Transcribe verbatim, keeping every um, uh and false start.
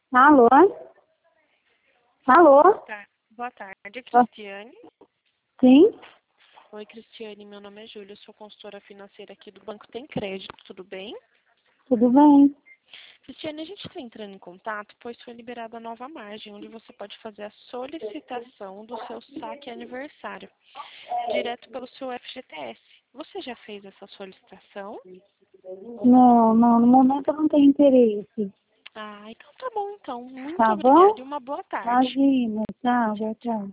Alô? Alô? Tá. Boa tarde, Ó, Cristiane. sim? Oi, Cristiane, meu nome é Júlia, eu sou consultora financeira aqui do Banco Tem Crédito, tudo bem? Tudo bem? Cristiane, a gente está entrando em contato, pois foi liberada a nova margem, onde você pode fazer a solicitação do seu saque aniversário, direto pelo seu F G T S. Você já fez essa solicitação? Não, não, no momento eu não tenho interesse. Ah, então tá bom, então. Muito Tá obrigada bom? e uma boa tarde. Imagina. Tchau, Tchau, boa tchau. tarde.